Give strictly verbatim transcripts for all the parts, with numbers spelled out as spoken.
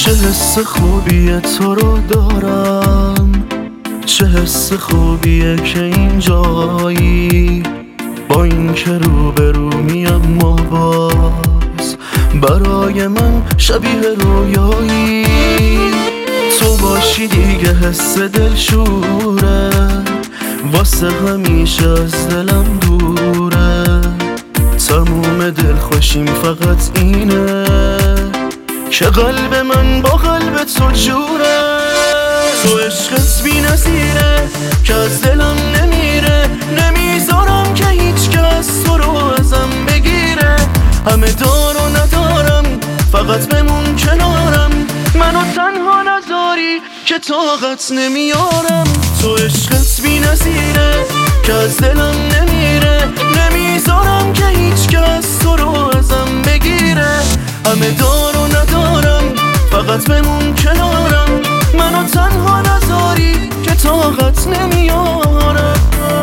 چه حس خوبیه تو رو دارم، چه حس خوبیه که اینجایی، با این که روبرو میام ما باز برای من شبیه رویایی. تو باشی دیگه حس دلشوره، واسه همیشه از دلم دوره. تموم دل خوشیم فقط اینه که قلب من با قلب تو جوره. تو عشقت بی نظیره که از دلم نمیره، نمیذارم که هیچ کس تو رو ازم بگیره. همه دار و ندارم فقط بمون کنارم، منو تنها نذاری که طاقت نمیارم. تو عشقت بی نظیره که از دلم نمیره، نمیذارم که هیچ کس تو رو ازم بگیره. همه دار و ندارم فقط بمون کنارم، منو تنها نذاری که طاقت نمیارم.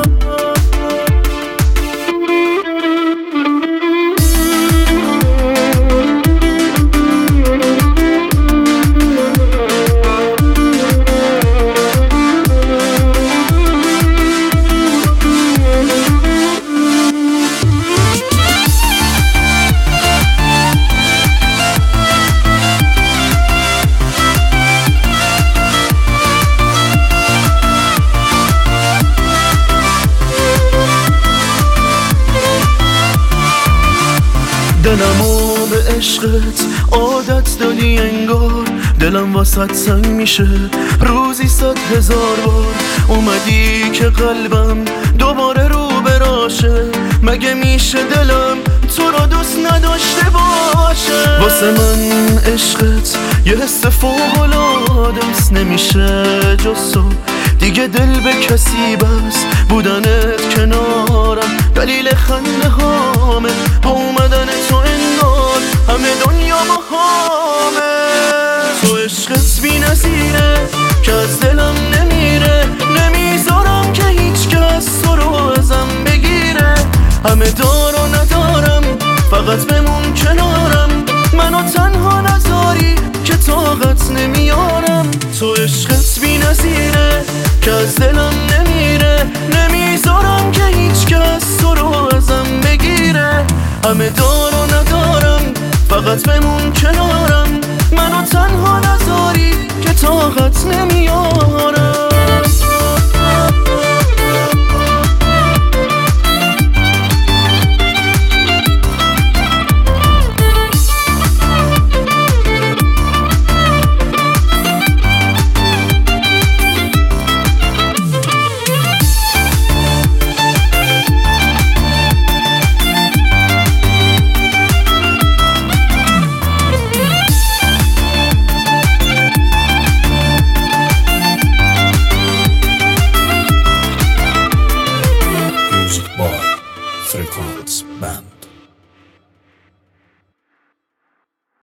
دلمو به عشقت عادت دادی انگار، دلم واسط سنگ میشه روزی صد هزار بار. اومدی که قلبم دوباره رو براشه، مگه میشه دلم تو رو دوست نداشته باشه؟ واسه من عشقت یه حس فوق‌العاده‌ست، نمیشه جز تو دیگه دل به کسی بس بودنت کنارم. دلیل خنده هامه با اومدن تو انگار همه دنیا مهامه. تو عشقت بی نظیره که از دلم نمیره، نمیذارم که هیچ کس تو رو ازم بگیره. همه دار و ندارم فقط بمون کنارم، منو تنها نذاری که طاقت نمیارم. تو عشقت بی نظیره که از دلم نمیره، نمیذارم که هیچ کس تو رو ازم بگیره. همه دار و ندارم فقط بمون کنارم،